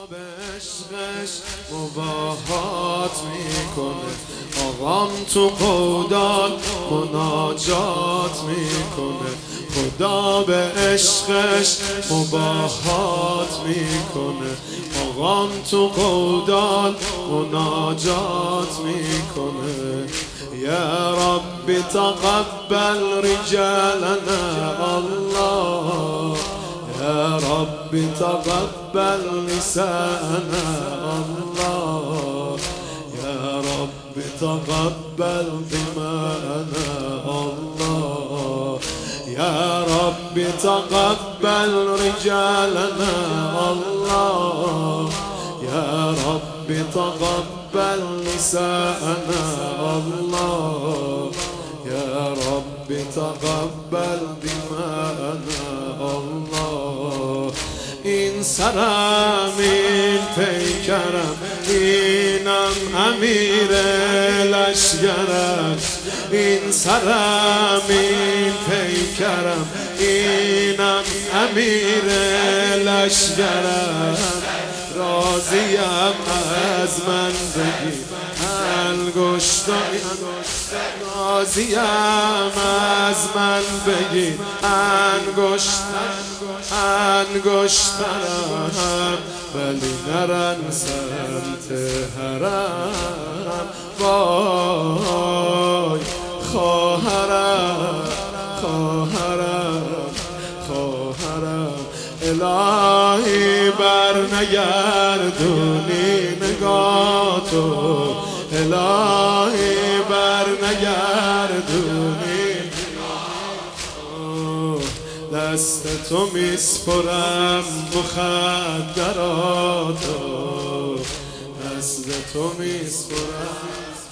به عشقش مباهات میکنه، آقام تو قودال مناجات میکنه. خدا به عشقش مباهات میکنه، آقام تو قودال مناجات میکنه. یا رب تقبل رجالنا الله، يا رب تقبل نساءنا الله، يا رب تقبل دماءنا الله، يا رب تقبل رجالنا الله، يا رب تقبل نساءنا الله، يا رب تقبل دماءنا الله. این سرم این پیکرم اینم امیر لشگرم، این سرم این پیکرم اینم امیر لشگرم. راضیم از من بگی انگشتان، راضیم از من بگی انگشترم، ولی نرن سمت حرم. وای خواهرم خواهرم خواهرم، الهی بر نگردونی نگاه تو، الهی بر نگردونی دست تو میسپرم مخدراتو، دست تو میسپرم.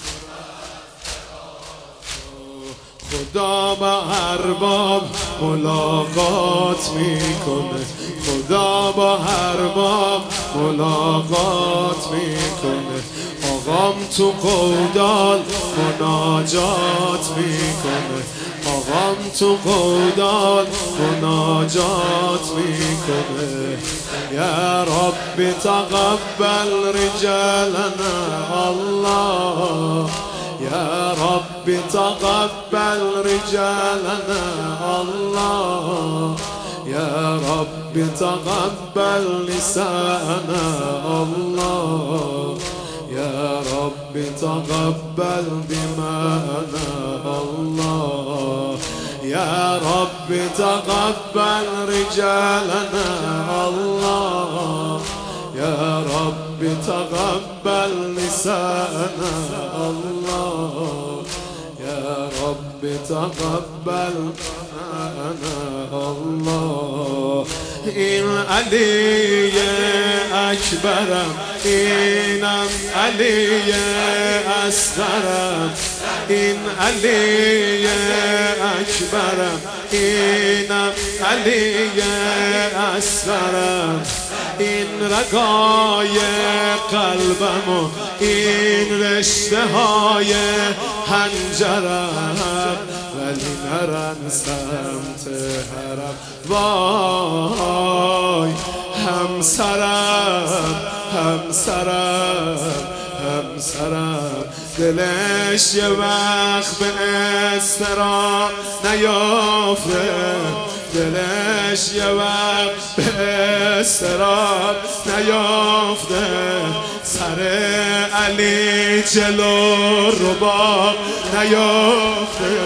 خدا با ارباب ملاقات میکنه، خدا با ارباب ملاقات میکنه. آقام تو قودال مناجات میکنه، آقام تو قودال مناجات میکنه. یا رب تقبل رجالنا الله، يا رب تقبل رجالنا الله، يا رب تقبل نساءنا الله، يا رب تقبل دماءنا الله، يا رب تقبل رجالنا الله، يا رب تقبل نساءنا الله، يا رب تقبل نساءنا الله. این علی اکبرم اینم علی اصغرم، این علی اکبرم اینم علی اصغرم. این رگای قلبم و این رشته های حنجرم، ولی نرن سمت حرم. وای همسرم همسرم همسرم، دلش یه وقت به اضطراب نیافته، دلش یه وقت به اضطراب نیافته. سر علی جلو رباب نیافته،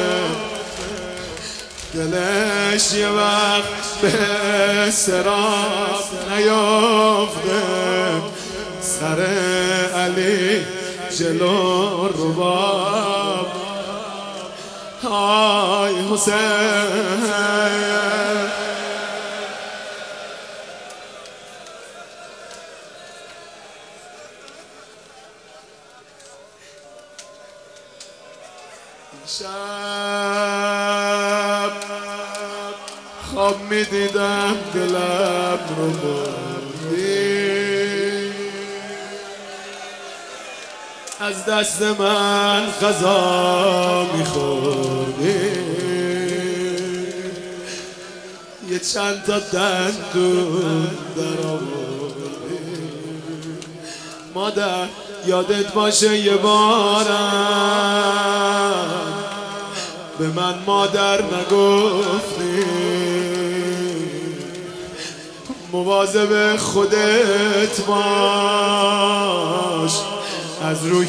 دلش یه وقت به اضطراب نیافته. سر علی جلو رباب. آی حسین شب خواب میدیدم دلم رو بردی، از دست من غذا میخوردی، یه چند تا دندون در آوردی. مادر یادت باشه یه بارم به من مادر نگفتی، مواظب خودت باش از روی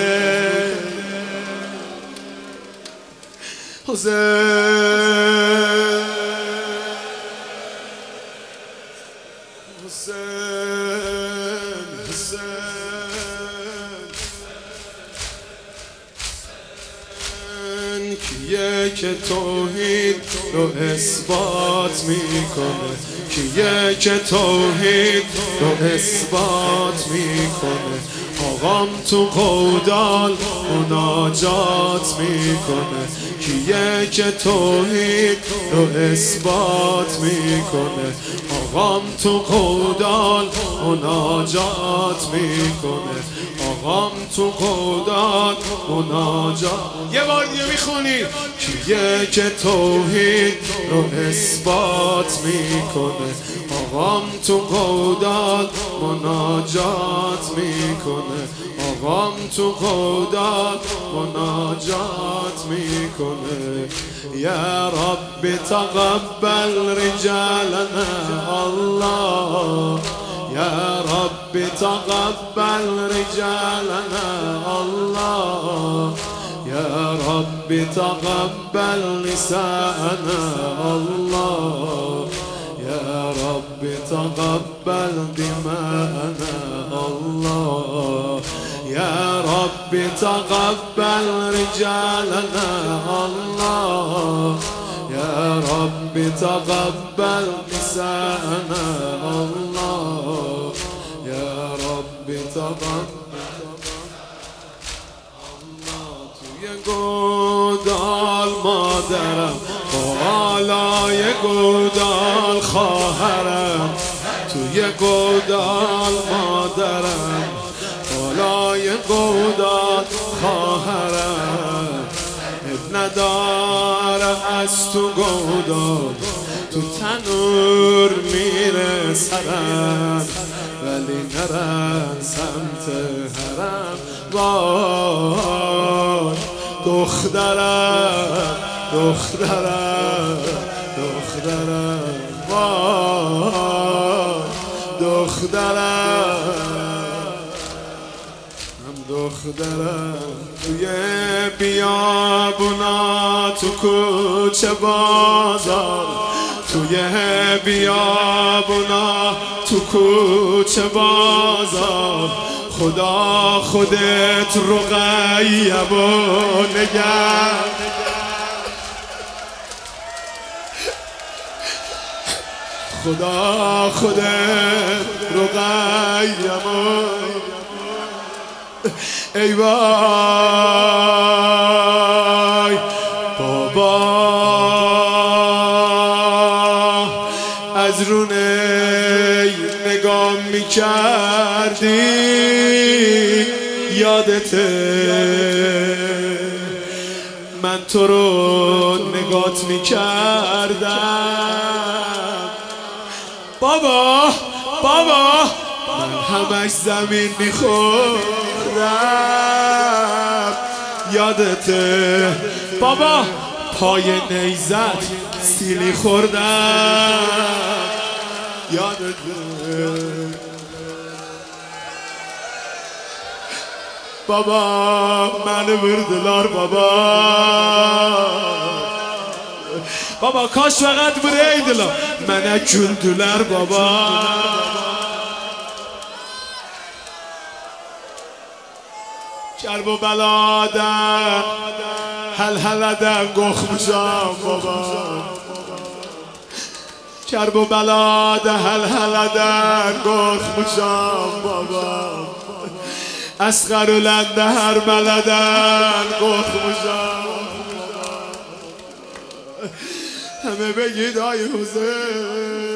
کیه که توحید رو اثبات میکنه، کیه که توحید رو اثبات میکنه، آقام تو قودال مناجات میکنه، کیه که توحید رو اثبات میکنه، آقام تو قودال مناجات میکنه، آقام تو قودال مناجات. یه بار دیگه میخونی کیه که توحید رو اثبات میکنه، آقام تو قودال مناجات میکنه، آقام تو قودال مناجات میکنه. یا رب تقبل رجالنا الله، یا رب تقبل رجالنا الله، یا رب تقبل نساءنا الله، یا رب تقبل دماءنا الله، یا رب تقبل رجالنا الله، یا رب تقبل نساءنا الله، یا رب تقبل. توی گودال مادرم، بالای گودال خواهرم، توی گودال مادرم، بالای گودال خواهرم، نداره از تو گودال تو تنور میره سرم، ولی نرم سمت حرم. وای دخترم دخترم دخترم، وای دخترم دخترم. توی بیابونا تو کوچه بازار، توی بیابونا تو کوچه بازار، خدا خودت رقیب و نگر، خدا خودت رقیب و ای وای بابا از رونه نگاه میکردی یادته، من تو رو نگات میکردم بابا بابا، من همش زمین میخوردم یادته بابا، پای نیزت سیلی خوردم یادته بابا، من بردلار بابا بابا، کاش فقط بریدلم من اکل دلار بابا. کرب و بلادن هل هلدن گخمشم بابا، کرب و بلادن هل هلدن گخمشم بابا، اسقر و لنده هر بلدن گخمشم، همه بگید آی حسین.